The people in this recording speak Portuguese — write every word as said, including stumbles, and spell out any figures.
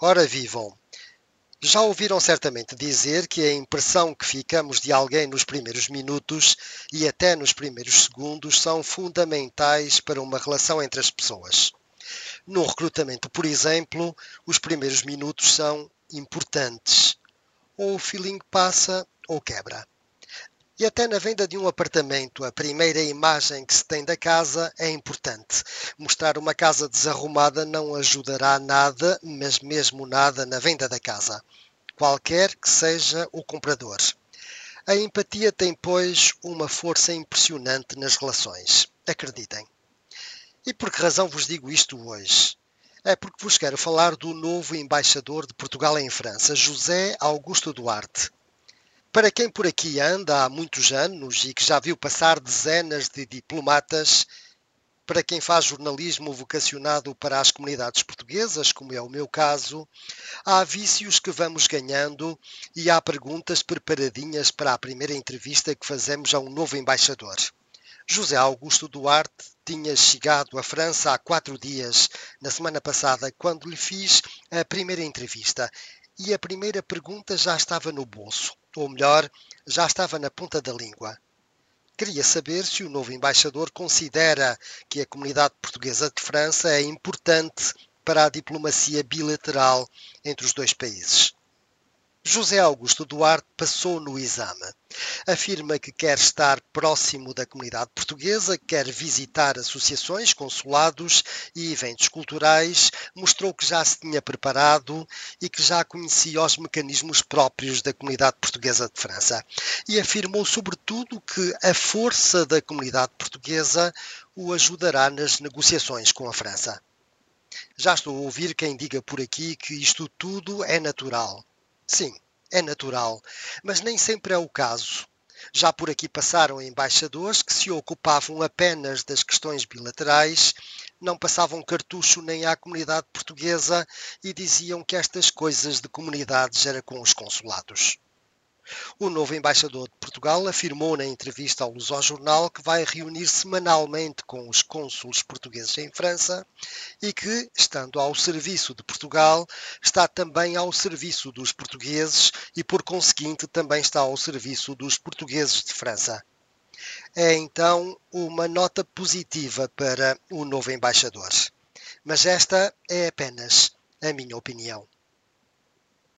Ora vivam! Já ouviram certamente dizer que a impressão que ficamos de alguém nos primeiros minutos e até nos primeiros segundos são fundamentais para uma relação entre as pessoas. No recrutamento, por exemplo, os primeiros minutos são importantes. Ou o feeling passa ou quebra. E até na venda de um apartamento, a primeira imagem que se tem da casa é importante. Mostrar uma casa desarrumada não ajudará nada, mas mesmo nada na venda da casa, qualquer que seja o comprador. A empatia tem, pois, uma força impressionante nas relações. Acreditem. E por que razão vos digo isto hoje? É porque vos quero falar do novo embaixador de Portugal em França, José Augusto Duarte. Para quem por aqui anda há muitos anos e que já viu passar dezenas de diplomatas, para quem faz jornalismo vocacionado para as comunidades portuguesas, como é o meu caso, há vícios que vamos ganhando e há perguntas preparadinhas para a primeira entrevista que fazemos a um novo embaixador. José Augusto Duarte tinha chegado à França há quatro dias, na semana passada, quando lhe fiz a primeira entrevista. E a primeira pergunta já estava no bolso, ou melhor, já estava na ponta da língua. Queria saber se o novo embaixador considera que a comunidade portuguesa de França é importante para a diplomacia bilateral entre os dois países. José Augusto Duarte passou no exame. Afirma que quer estar próximo da comunidade portuguesa, quer visitar associações, consulados e eventos culturais, mostrou que já se tinha preparado e que já conhecia os mecanismos próprios da comunidade portuguesa de França. E afirmou, sobretudo, que a força da comunidade portuguesa o ajudará nas negociações com a França. Já estou a ouvir quem diga por aqui que isto tudo é natural. Sim, é natural, mas nem sempre é o caso. Já por aqui passaram embaixadores que se ocupavam apenas das questões bilaterais, não passavam cartucho nem à comunidade portuguesa e diziam que estas coisas de comunidades era com os consulados. O novo embaixador de Portugal afirmou na entrevista ao Lusojornal que vai reunir semanalmente com os cônsules portugueses em França e que, estando ao serviço de Portugal, está também ao serviço dos portugueses e, por conseguinte, também está ao serviço dos portugueses de França. É, então, uma nota positiva para o novo embaixador. Mas esta é apenas a minha opinião.